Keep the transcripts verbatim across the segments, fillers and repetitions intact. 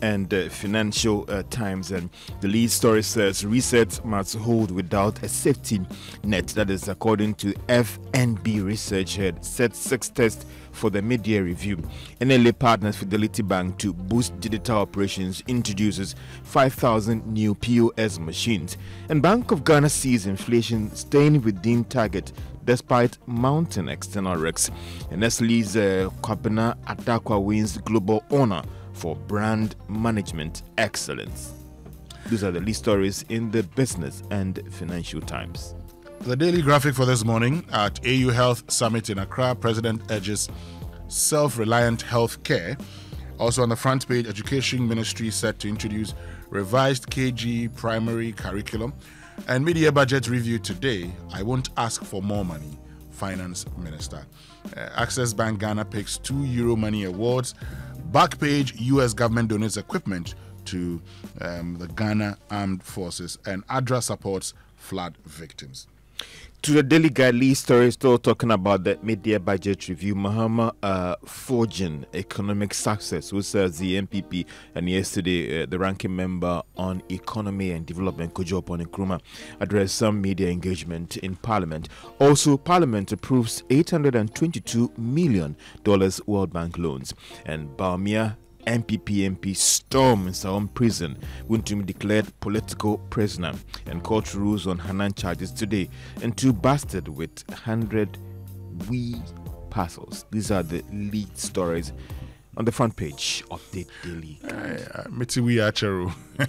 and uh, Financial uh, Times. And the lead story says reset must hold without a safety net. That is according to F N B Research Head. Set six tests for the mid-year review. N L A partners Fidelity Bank to boost digital operations, introduces five thousand new P O S machines. And Bank of Ghana sees inflation staying within target despite mounting external risks. And Nestle's uh, Kwabena Adakwa wins global honor for brand management excellence. These are the lead stories in the Business and Financial Times. The daily graphic for this morning: at A U Health Summit in Accra, President urges self-reliant health care. Also on the front page, Education Ministry set to introduce revised K G primary curriculum. And mid-year budget review today. I won't ask for more money, Finance Minister. Uh, Access Bank Ghana picks two Euro Money Awards. Back page, U S government donates equipment to um, the Ghana Armed Forces, and ADRA supports flood victims. To the Daily Guide, lead story still talking about the mid-year budget review. Mahama uh, forging economic success, who says the M P P, and yesterday uh, the ranking member on economy and development, Kojo Oppong Nkrumah, addressed some media engagement in Parliament. Also, Parliament approves eight hundred twenty-two million dollars World Bank loans. And Bawumia M P P M P storm in Saom prison. Wontumi declared political prisoner, and court rules on Hanan charges today. And two busted with one hundred wee parcels. These are the lead stories on the front page of the Daily Guide. Miti we achero.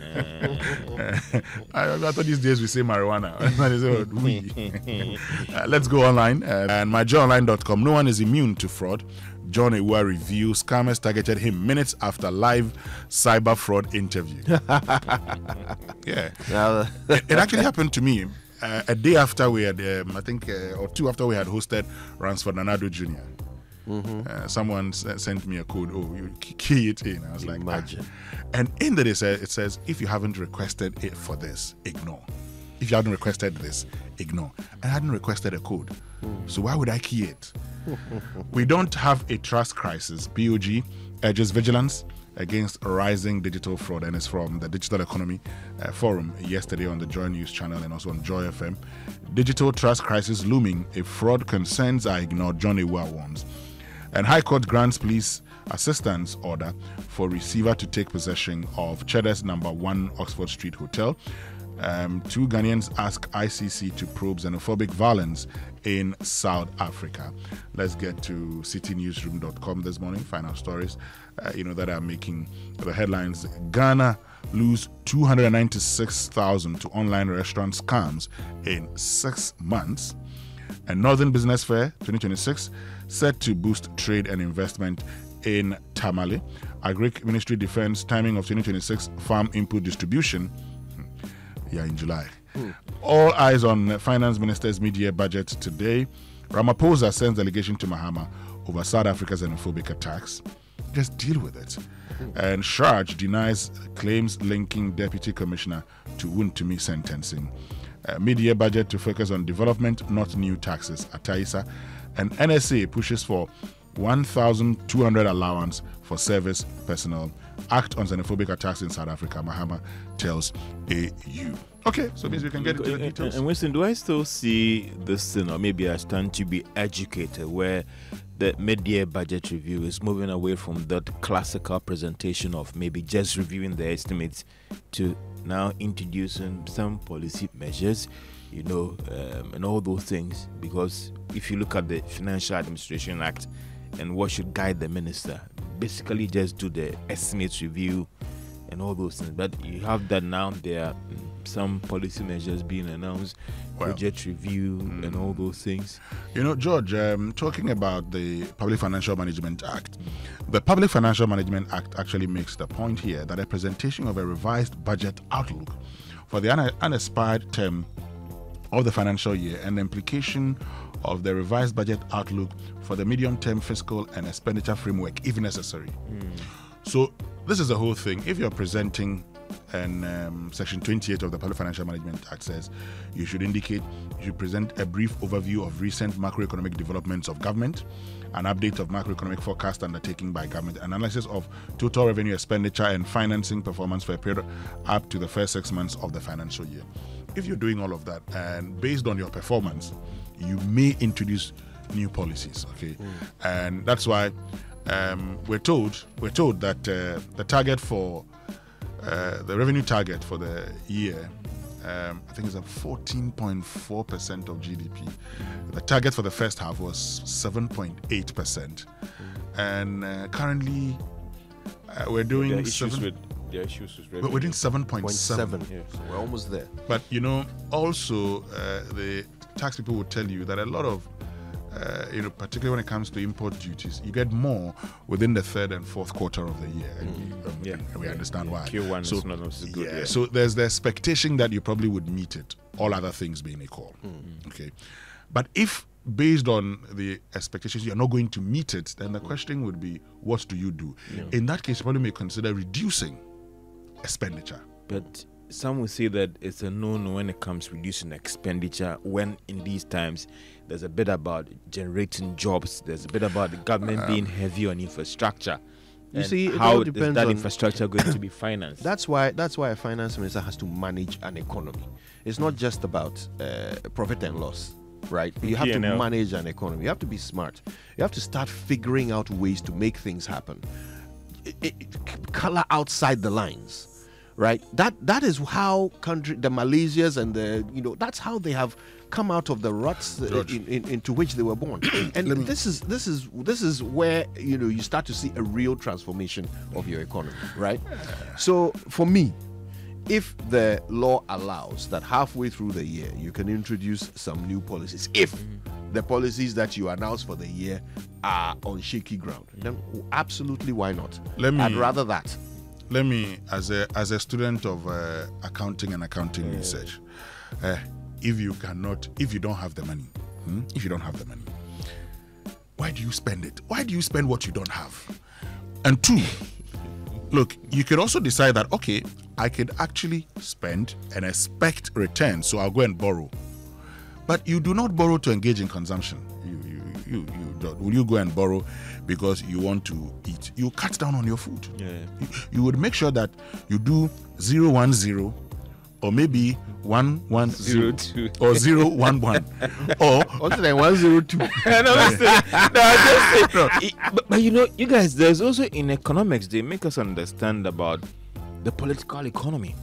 I thought these days we say marijuana. uh, let's go online. Uh, and my joy online dot com. No one is immune to fraud. John Ewa review: scammers targeted him minutes after live cyber fraud interview. Yeah, it, it actually happened to me uh, a day after we had, um, I think, uh, or two after we had hosted Ransford Nanado Junior Mm-hmm. Uh, someone s- sent me a code. Oh, you key it in. I was like, imagine. Ah. And in the it says, it says, if you haven't requested it for this, ignore. If you haven't requested this, ignore. I hadn't requested a code, mm. so why would I key it? We don't have a trust crisis. B O G urges vigilance against rising digital fraud, and it's from the Digital Economy uh, Forum yesterday on the Joy News channel and also on Joy F M. Digital trust crisis looming if fraud concerns are ignored, John Ewa warns. And High Court grants police assistance order for receiver to take possession of Cheddar's number one Oxford Street Hotel. Um, two Ghanaians ask I C C to probe xenophobic violence in South Africa. Let's get to city newsroom dot com this morning. Final stories, uh, you know, that are making the headlines. Ghana lose two hundred ninety-six thousand to online restaurant scams in six months. And Northern Business Fair twenty twenty-six set to boost trade and investment in Tamale. Agric Ministry defends timing of twenty twenty-six farm input distribution. Yeah, in July. Hmm. All eyes on Finance Minister's mid-year budget today. Ramaphosa sends delegation to Mahama over South Africa's xenophobic attacks. Just deal with it. Hmm. And Shraj denies claims linking Deputy Commissioner to Wontumi sentencing. Uh, mid-year budget to focus on development, not new taxes. Ataisa. And N S A pushes for one thousand two hundred allowance for service personnel. Act on xenophobic attacks in South Africa. Mahama tells A U. Okay, so means we can get into the details. And, and Winston, do I still see this thing, or maybe I stand to be educated, where the mid-year budget review is moving away from that classical presentation of maybe just reviewing the estimates to now introducing some policy measures, you know, um, and all those things? Because if you look at the Financial Administration Act and what should guide the minister, basically just do the estimates review and all those things. But you have that now, there are some policy measures being announced, well, budget review mm, and all those things. You know, George, um, talking about the Public Financial Management Act, the Public Financial Management Act actually makes the point here that a presentation of a revised budget outlook for the un- unaspired term of the financial year and the implication of the revised budget outlook for the medium-term fiscal and expenditure framework, if necessary. Mm. So this is the whole thing. If you're presenting and um, Section twenty-eight of the Public Financial Management Act says you should indicate, you should present a brief overview of recent macroeconomic developments of government, an update of macroeconomic forecast undertaken by government, analysis of total revenue expenditure and financing performance for a period up to the first six months of the financial year. If you're doing all of that, and based on your performance, you may introduce new policies, okay? Mm. And that's why um, we're told we're told that uh, the target for uh, the revenue target for the year, um, I think, is at fourteen point four percent of G D P. Mm. The target for the first half was seven point eight percent, mm. and uh, currently uh, we're doing there are issues seven, with there are issues with revenue. we're doing seven point seven. Yes, we're almost there. But you know, also uh, the tax people will tell you that a lot of Uh, you know, particularly when it comes to import duties, you get more within the third and fourth quarter of the year. And, Mm. um, Yeah. and we Yeah. understand Yeah. why. Q one so, is not as good. yeah, Yeah. so there's the expectation that you probably would meet it, all other things being equal. Okay. But if based on the expectations you're not going to meet it, then the question would be, what do you do? In that case, you probably may consider reducing expenditure. But some will say that it's a no-no when it comes to reducing expenditure, when in these times there's a bit about generating jobs, there's a bit about the government um, being heavy on infrastructure. You And see, it how all is depends that on- infrastructure going to be financed? That's why that's why a finance minister has to manage an economy. It's not just about uh, profit and loss, right? You have P and L. to manage an economy. You have to be smart. You have to start figuring out ways to make things happen. It, it, color outside the lines, right? That that is how country, the Malaysias and the you know, that's how they have come out of the ruts uh, in, in, into which they were born. And Let me- this is this is this is where you know you start to see a real transformation of your economy, right? So for me, if the law allows that halfway through the year you can introduce some new policies, if the policies that you announce for the year are on shaky ground, then absolutely, why not? Let me- I'd rather that. Let me, as a as a student of uh, accounting and accounting research, uh, if you cannot, if you don't have the money, hmm, if you don't have the money, why do you spend it? Why do you spend what you don't have? And two, look, you could also decide that, okay, I could actually spend and expect return, so I'll go and borrow. But you do not borrow to engage in consumption. You, you, you, you don't. Will you go and borrow because you want to eat? You cut down on your food. Yeah. You, you would make sure that you do zero one zero, or maybe one one zero, Zero two. or zero one one, or What's the one zero two? no, listen, no, I just say, it- but, but you know, you guys, there's also in economics, they make us understand about the political economy.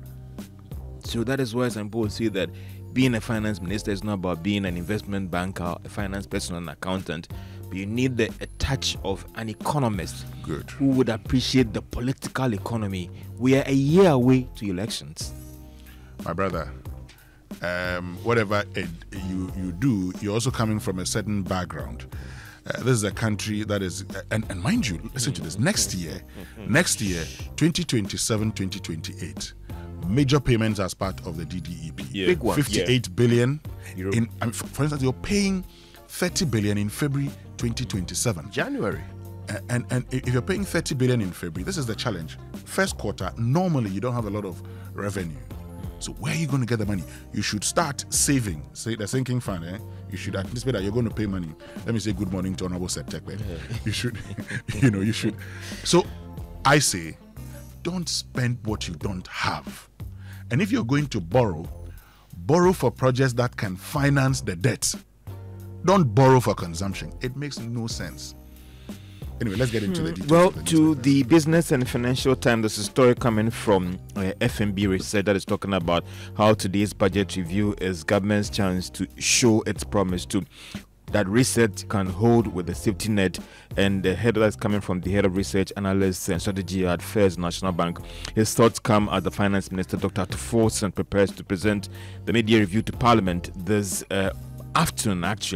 So that is why some people say that being a finance minister is not about being an investment banker, a finance person, or an accountant, but you need the, a touch of an economist Good. who would appreciate the political economy. We are a year away to elections. my brother, um, whatever it, you you do, you're also coming from a certain background. Uh, this is a country that is, uh, and, and mind you, listen to this. Next year, next year, twenty twenty-seven, twenty twenty-eight, major payments as part of the D D E P. Yeah. Big one. fifty-eight billion. Euro. In, I mean, for, for instance, you're paying thirty billion in February twenty twenty-seven. January. Uh, and and if you're paying thirty billion in February, this is the challenge. First quarter, normally you don't have a lot of revenue. So where are you going to get the money? You should start saving. Say the sinking fund, eh? You should anticipate that you're going to pay money. Let me say good morning to Honorable September. You should, you know, you should. So I say, don't spend what you don't have. And if you're going to borrow, borrow for projects that can finance the debt. Don't borrow for consumption. It makes no sense. Anyway, let's get into the details. Well, of the to newspaper. the Business and Financial Times, there's a story coming from uh, F M B Research that is talking about how today's budget review is government's chance to show its promise to that research can hold with the safety net. And the head that's coming from the head of research analysis and strategy at First National Bank. His thoughts come as the finance minister, Doctor Tuforson, prepares to present the mid-year review to Parliament this uh, afternoon, actually.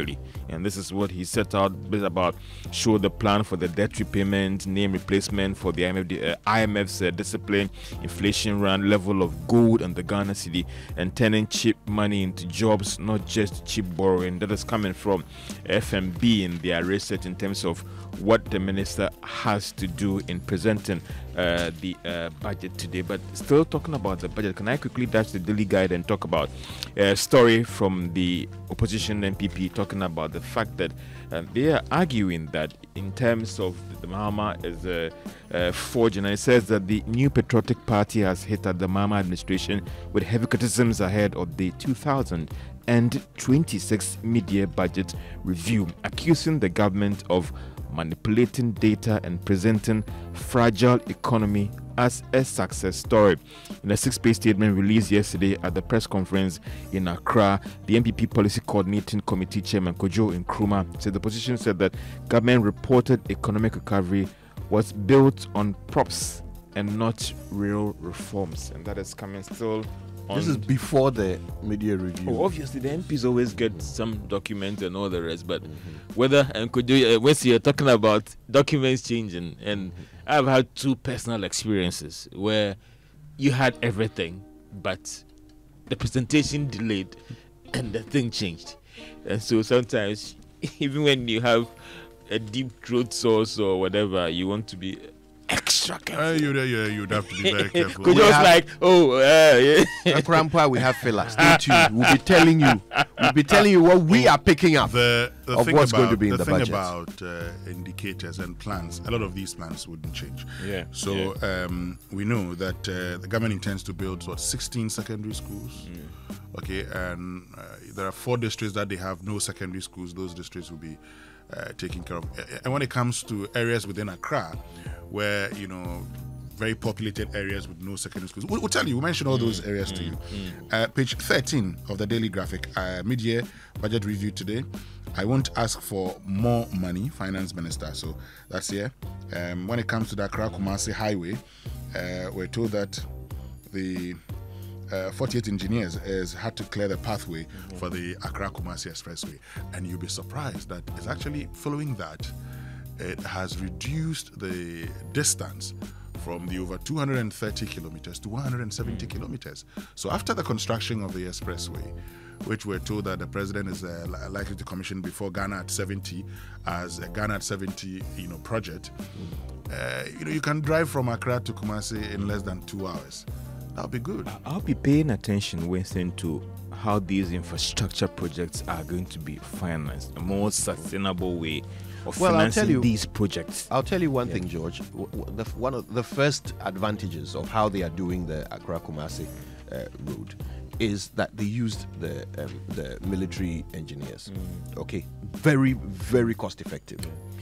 And this is what he set out about: show the plan for the debt repayment, name replacement for the I M F, uh, I M F's uh, discipline, inflation run, level of gold and the Ghana cedi, and turning cheap money into jobs, not just cheap borrowing. That is coming from F M B in their research in terms of what the minister has to do in presenting uh, the uh, budget today. But still talking about the budget, can I quickly dash the Daily Guide and talk about a story from the opposition M P P talking about the fact that uh, they are arguing that in terms of the Mahama is a uh, forging, and it says that the New Patriotic Party has hit at the Mahama administration with heavy criticisms ahead of the two thousand twenty-six mid-year budget review, accusing the government of manipulating data and presenting fragile economy as a success story. In a six-page statement released yesterday at the press conference in Accra, the M P P Policy Coordinating Committee Chairman Kojo Nkrumah said the opposition said that government reported economic recovery was built on props and not real reforms, and that is coming still. This is before the media review. Oh, obviously, the M Ps always get some documents and all the rest, but mm-hmm. whether and could you, uh, when you're talking about documents changing, and mm-hmm. I've had two personal experiences where you had everything, but the presentation delayed and the thing changed. And so sometimes, even when you have a deep throat sauce or whatever, you want to be extra careful. Uh, you, yeah, you'd have to be very careful. Could just like, oh, uh, yeah. Grandpa, we have filler. Stay tuned. We'll be telling you. We'll be telling you what we are picking up the, the of thing what's about, going to be in the, the thing budget. about uh, indicators and plans, a lot of these plans wouldn't change. Yeah. So yeah. Um, we know that uh, the government intends to build what sixteen secondary schools. Mm. Okay, and uh, there are four districts that they have no secondary schools. Those districts will be uh, taken care of. And when it comes to areas within Accra, where you know very populated areas with no secondary schools, we'll, we'll tell you. We'll mention all those areas mm, to you. Mm. Uh, page thirteen of the Daily Graphic, uh, mid-year budget review today. I won't ask for more money, Finance Minister. So that's here. Um, when it comes to the Accra Kumasi Highway, uh, we're told that the uh, forty-eight engineers has had to clear the pathway mm-hmm. for the Accra Kumasi Expressway, and you'll be surprised that it's actually following that. It has reduced the distance from the over two hundred thirty kilometers to one hundred seventy mm. kilometers. So after the construction of the expressway, which we're told that the president is uh, likely to commission before Ghana at seventy as a Ghana at seventy, you know, project, mm. uh, you know, you can drive from Accra to Kumasi in less than two hours. That'll be good. I'll be paying attention, Winston, to how these infrastructure projects are going to be financed, a more sustainable way of well, financing I'll tell you, these projects. I'll tell you one yeah. thing, George. W- w- the, one of the first advantages of how they are doing the Accra Kumasi uh, road is that they used the um, the military engineers. Mm. Okay, very very cost effective.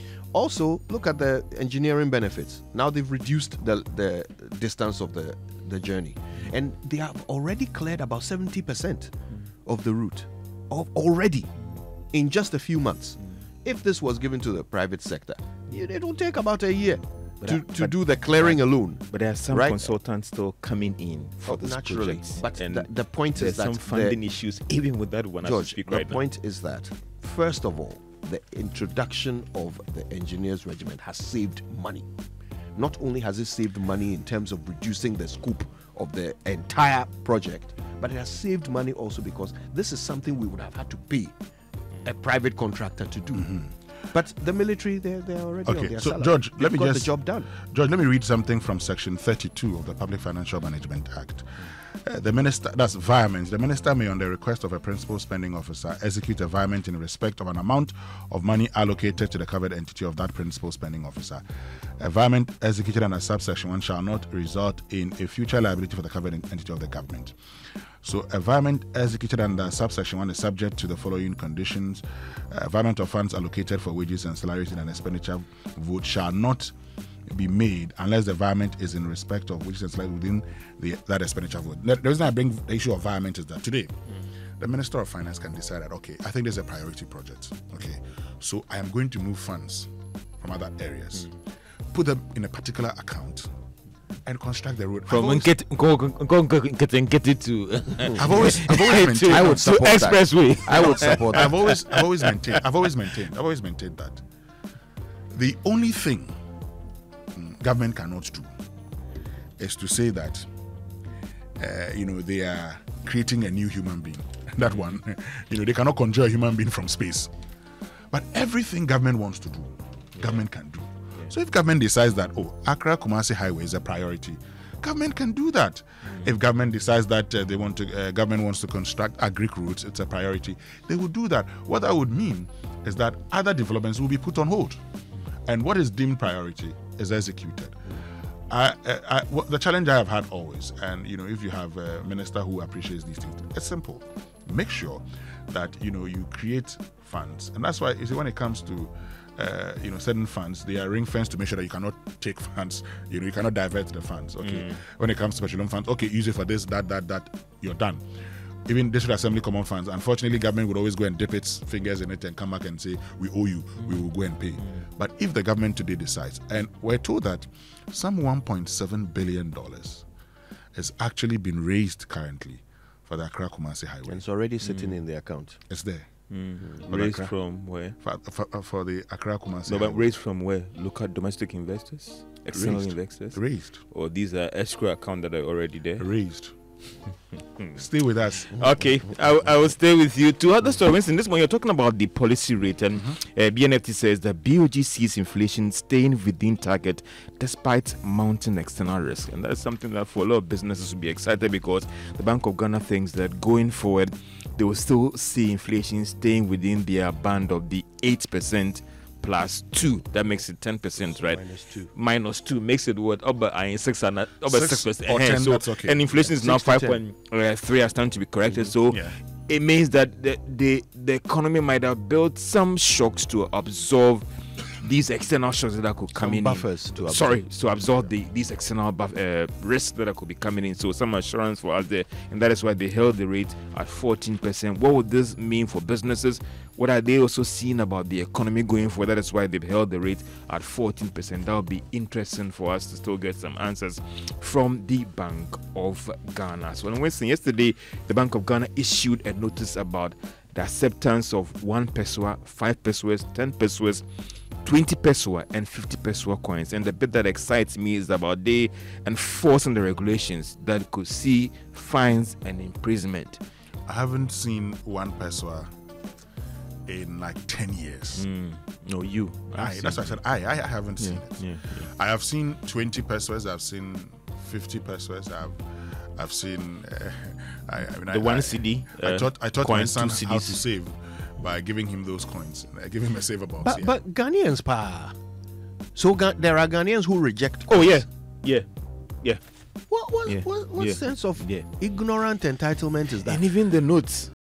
Also, look at the engineering benefits. Now they've reduced the the distance of the the journey, and they have already cleared about seventy percent mm. of the route, of already in just a few months. Mm. If this was given to the private sector, it will take about a year but to, I, to but, do the clearing but, alone. But there are some right? consultants still coming in for oh, this naturally. project. But and the, the point there's is that some funding the, issues, even with that one. George, speak the right point now. is that first of all, the introduction of the engineers regiment has saved money. Not only has it saved money in terms of reducing the scope of the entire project, but it has saved money also because this is something we would have had to pay a private contractor to do. Mm-hmm. But the military, they're, they're already okay, on their so salary. George, They've let me got just the job done. George, let me read something from Section thirty-two of the Public Financial Management Act. Uh, the minister, that's virement. The minister may, on the request of a principal spending officer, execute a virement in respect of an amount of money allocated to the covered entity of that principal spending officer. A virement executed under subsection one shall not result in a future liability for the covered entity of the government. So a virement executed under subsection one is subject to the following conditions. A virement of funds allocated for wages and salaries in an expenditure vote shall not be made unless the virement is in respect of wages and salaries within the, that expenditure vote. The reason I bring the issue of virement is that today, mm. the Minister of Finance can decide that, okay, I think there's a priority project. Okay, so I am going to move funds from other areas, mm. put them in a particular account, and construct the road. From I've always, get go go go go get and get it to I've always, I've always maintained. to, I would to support that. expressway. I would support that. I've always, I've always maintained. I've always maintained. I've always maintained that the only thing mm, government cannot do is to say that uh, you know they are creating a new human being. That one, you know, they cannot conjure a human being from space. But everything government wants to do, yeah. government can do. Yeah. So if government decides that, oh, Accra Kumasi Highway is a priority, government can do that. Mm-hmm. If government decides that uh, they want to, uh, government wants to construct agric routes, it's a priority, they will do that. What that would mean is that other developments will be put on hold, and what is deemed priority is executed. I, I, I, what, the challenge I have had always, and you know, if you have a minister who appreciates these things, it's simple. Make sure that you know you create funds, and that's why you see when it comes to uh, you know certain funds, they are ring fenced to make sure that you cannot take funds. You know, you cannot divert the funds. Okay, mm. when it comes to petroleum funds, okay, use it for this, that, that, that. You're done. Even district assembly common funds, unfortunately, government would always go and dip its fingers in it and come back and say, we owe you, mm. we will go and pay. Mm. But if the government today decides, and we're told that some one point seven billion dollars has actually been raised currently for the Accra Kumasi Highway. And it's already sitting mm. in the account. It's there. Mm. Raised Accra, from where? For, for, for the Accra Kumasi No, Highway. but raised from where? Local domestic investors? External Raised. investors? Raised. Or these are escrow accounts that are already there? Raised. Stay with us. Okay, I, I will stay with you. Two other stories. In this one, you're talking about the policy rate, and mm-hmm. uh, B N F T says that B O G sees inflation staying within target despite mounting external risk, and that's something that for a lot of businesses will be excited because the Bank of Ghana thinks that going forward, they will still see inflation staying within their band of the eight percent. Plus two, that makes it ten percent, right? Minus two. Minus two makes it what? Over uh, six and over six percent. Or ten, so, that's okay. And inflation Yeah. is now five point three. Has time to be corrected. So Yeah. it means that the, the the economy might have built some shocks to absorb these external shocks that could come Some in. buffers to absorb. Sorry, to absorb the these external buff, uh, risks that could be coming in. So some assurance for us there, and that is why they held the rate at fourteen percent. What would this mean for businesses? What are they also seeing about the economy going forward? That is why they've held the rate at fourteen percent. That will be interesting for us to still get some answers from the Bank of Ghana. So on Wednesday, yesterday, the Bank of Ghana issued a notice about the acceptance of one pesewa, five pesewas, ten pesewas, twenty pesewa and fifty pesewa coins. And the bit that excites me is about they enforcing the regulations that could see fines and imprisonment. I haven't seen one pesewa in like ten years. Mm. No, you. I, that's why I said I. I haven't yeah, seen it. Yeah, yeah. I have seen twenty pesewas. I've seen fifty pesewas. I've I've seen. Uh, I, I mean, The I, one I, C D. I uh, taught I taught coin, my son two how C Ds. to save by giving him those coins. I give him a saver box. But yeah. but Ghanaians, pa. So Ga- there are Ghanaians who reject. Oh yeah, yeah, yeah. What what Yeah, what, what yeah, sense of yeah. ignorant entitlement is that? And even the notes.